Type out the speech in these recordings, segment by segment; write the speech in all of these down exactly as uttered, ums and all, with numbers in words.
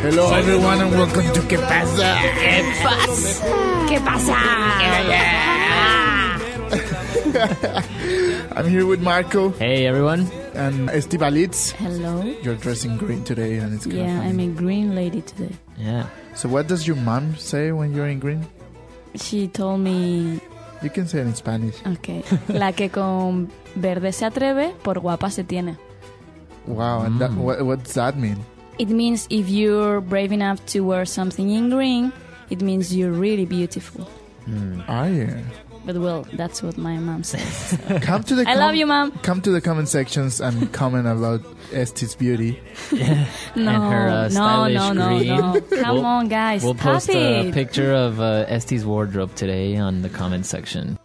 Hello everyone and welcome to ¿Qué pasa? ¿Qué pasa? ¿Qué pasa? I'm here with Marco. Hey everyone. And Estibalitz. Hello. You're dressing green today and it's kind Yeah, of funny. I'm a green lady today. Yeah. So what does your mom say when you're in green? She told me, You can say it in Spanish. okay, la que con verde se atreve, por guapa se tiene. Wow, and that, what, what does that mean? It means if you're brave enough to wear something in green, it means you're really beautiful. Are you? But well, that's what my mom says. Come to the I love you, Mom. Come to the comment sections and comment about Esti's beauty. No, And her, uh, no, stylish no, no, green. no. Come We'll- on, guys. We'll Stop post it. a picture of uh, Esti's wardrobe today on the comment section.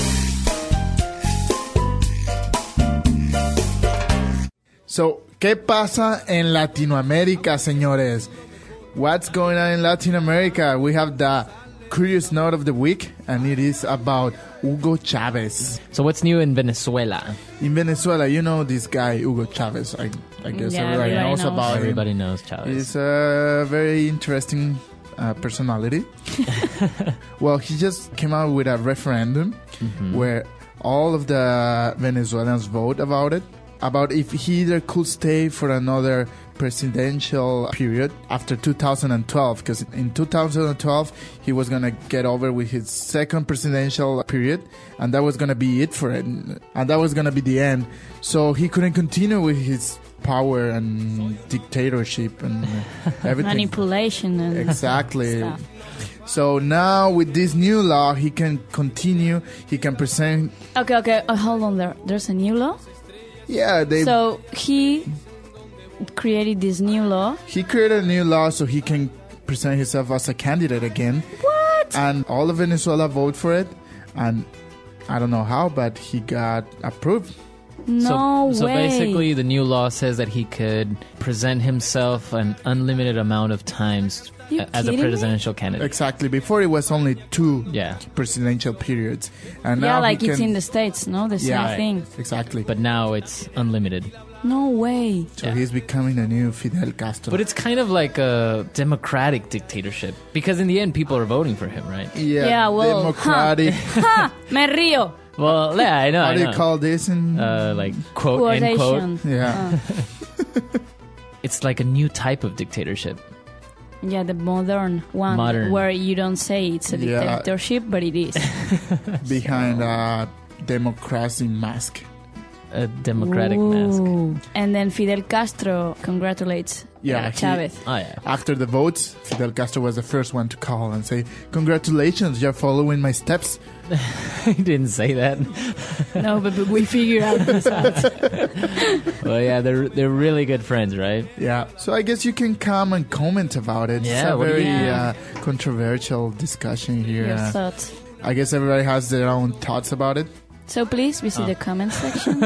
So, ¿qué pasa en Latinoamérica, señores? What's going on in Latin America? We have the curious note of the week, and it is about Hugo Chavez. So what's new in Venezuela? In Venezuela, you know this guy, Hugo Chavez. I, I guess Yeah, everybody, everybody knows, knows. about Everybody him. knows Chavez. He's a very interesting uh, personality. Well, he just came out with a referendum where all of the Venezuelans vote about it, about if he either could stay for another presidential period after two thousand twelve, because in two thousand twelve he was going to get over with his second presidential period, and that was going to be it for it, and that was going to be the end. So he couldn't continue with his power and dictatorship and everything. Manipulation and Exactly. stuff. So now with this new law, he can continue. He can present. Okay, okay. Uh, hold on there. There's a new law? Yeah, they. So he created this new law. He created a new law so he can present himself as a candidate again. What? And all of Venezuela vote for it. And I don't know how, but he got approved. No so, so way. basically the new law says that he could present himself an unlimited amount of times You a- as a kidding me? presidential candidate. Exactly. Before it was only two Yeah. presidential periods. And Yeah, now like he it's can, in the States, no? The same Yeah. thing. Exactly. But now it's unlimited. No way. so yeah. he's becoming a new Fidel Castro. But it's kind of like a democratic dictatorship because in the end people are voting for him, right? yeah, Yeah, well, democratic. Ha! Me río. Well, yeah, I know. How I do you know. call this? In, uh, like quote end quote. Quotation. yeah. It's like a new type of dictatorship. Yeah, the modern one. Modern. Where you don't say it's a Yeah. dictatorship, but it is. Behind a democracy mask. A democratic mask. Ooh. And then Fidel Castro congratulates Yeah, uh, he- Chavez. Oh yeah. After the votes, Fidel Castro was the first one to call and say, "Congratulations, you're following my steps." He didn't say that. No, but, but we figure out this out. Well, yeah, they're they're really good friends, right? Yeah. So I guess you can come and comment about it. Yeah, it's a what do very you think? uh, controversial discussion here. Your Uh, thoughts. I guess everybody has their own thoughts about it. So please visit Oh. the comment section.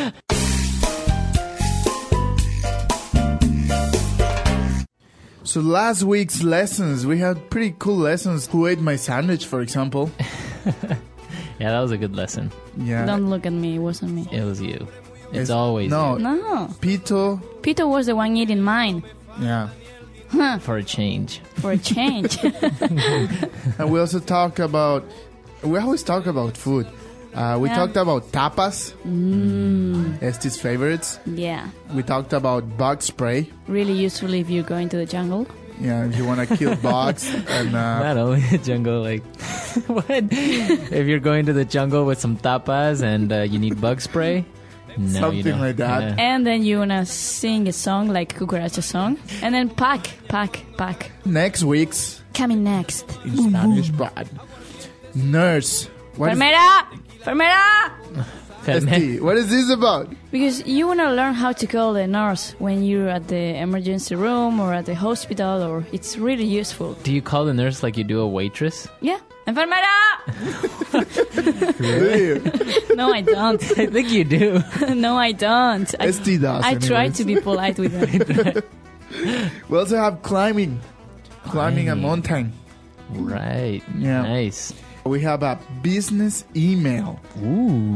So last week's lessons, we had pretty cool lessons. Who ate my sandwich, for example? Yeah, that was a good lesson. Yeah. Don't look at me. It wasn't me. It was you. It's It's- always no. you. No. Pito. Peter was the one eating mine. Yeah. For a change. For a change. And we also talk about, we always talk about food. Uh, we Yeah. talked about tapas, mm, Esti's favorites. yeah. We talked about bug spray. Really useful if you're going to the jungle. Yeah, if you want to kill bugs. And uh, Not only the jungle, like what? If you're going to the jungle with some tapas and uh, you need bug spray, no, you Something don't. like that. Yeah. And then you wanna sing a song like Cucaracha song. And then pack, pack, pack. next week's Coming next. in Spanish, but nurse. What is, Fermera! Fermera! Esti, what is this about? Because you want to learn how to call the nurse when you're at the emergency room or at the hospital, or it's really useful. Do you call the nurse like you do a waitress? Yeah. Enfermera! Really? No, I don't. I think you do. No, I don't. I, Esti does. I try anyways. to be polite with them. We also have climbing. Climbing a Climbing. mountain. Right. Yeah. Nice. We have a business email. Ooh.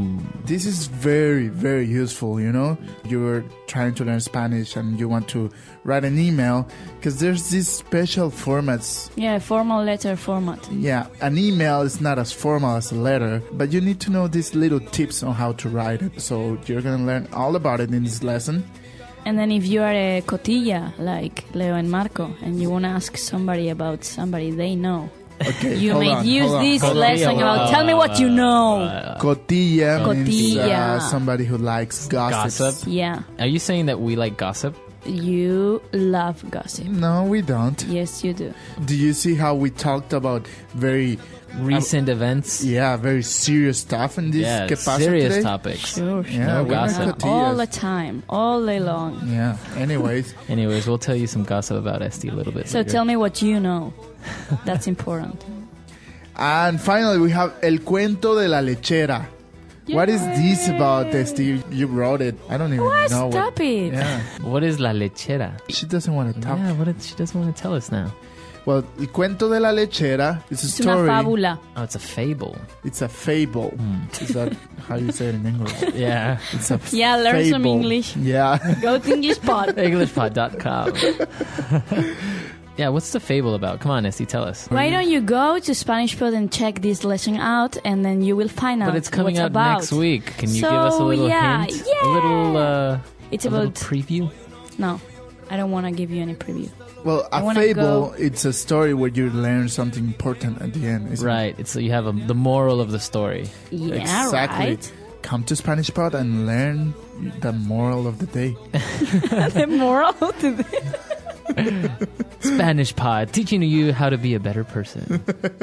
This is very, very useful, you know? You're trying to learn Spanish and you want to write an email because there's these special formats. Yeah, formal letter format. Yeah, an email is not as formal as a letter, but you need to know these little tips on how to write it. So you're going to learn all about it in this lesson. And then if you are a cotilla, like Leo and Marco, and you want to ask somebody about somebody they know, Okay, you hold may on, use hold on. this Cotilla, lesson about, wow. tell me what you know. Cotilla means uh, Cotilla. somebody who likes gossip. Gossip? Yeah, Are you saying that we like gossip? you love gossip. No, we don't. Yes, you do. Do you see how we talked about very, Recent events? yeah, very serious stuff in this Yeah, Que Pasa serious today? topics. Sure. Yeah, No we're gossip. not All the cotillas. time, all day long. Yeah, anyways. Anyways, we'll tell you some gossip about Esty a little bit So later. tell me what you know. That's important. And finally, we have El Cuento de la Lechera. What is this about, Steve? You wrote it. I don't even What? know. Stop it. Yeah, What is la lechera? she doesn't want to talk. Yeah, what is, she doesn't want to tell us now. Well, El Cuento de la Lechera is a Es una story. fábula. Oh, it's a fable. It's a fable. Is that how you say it in English? Yeah. It's a Yeah, learn some fable. English. Yeah. Go to English Pod. English pod dot com. Yeah, what's the fable about? Come on, Esty, tell us. Why don't you go to Spanish Pod and check this lesson out, and then you will find out But it's coming what's out about. next week. Can you So, give us a little yeah, hint? yeah. A little, uh, It's a little about... preview? No, I don't want to give you any preview. Well, I a wanna fable, go- it's a story where you learn something important at the end. Isn't Right. It's you have a, the moral of the story. Yeah, Exactly. right? It? Come to Spanish Pod and learn the moral of the day. The moral to the... Spanish Pod, teaching you how to be a better person.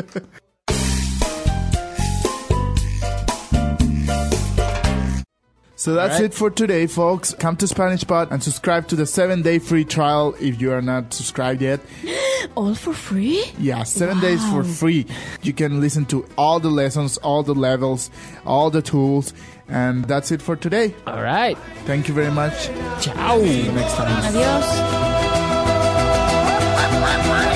So that's Alright. it for today, folks. Come to Spanish Pod and subscribe to the seven-day free trial if you are not subscribed yet. All for free? Yeah, seven days for free. You can listen to all the lessons, all the levels, all the tools. And that's it for today. All right. Thank you very much. Ciao. See you next time. Adiós.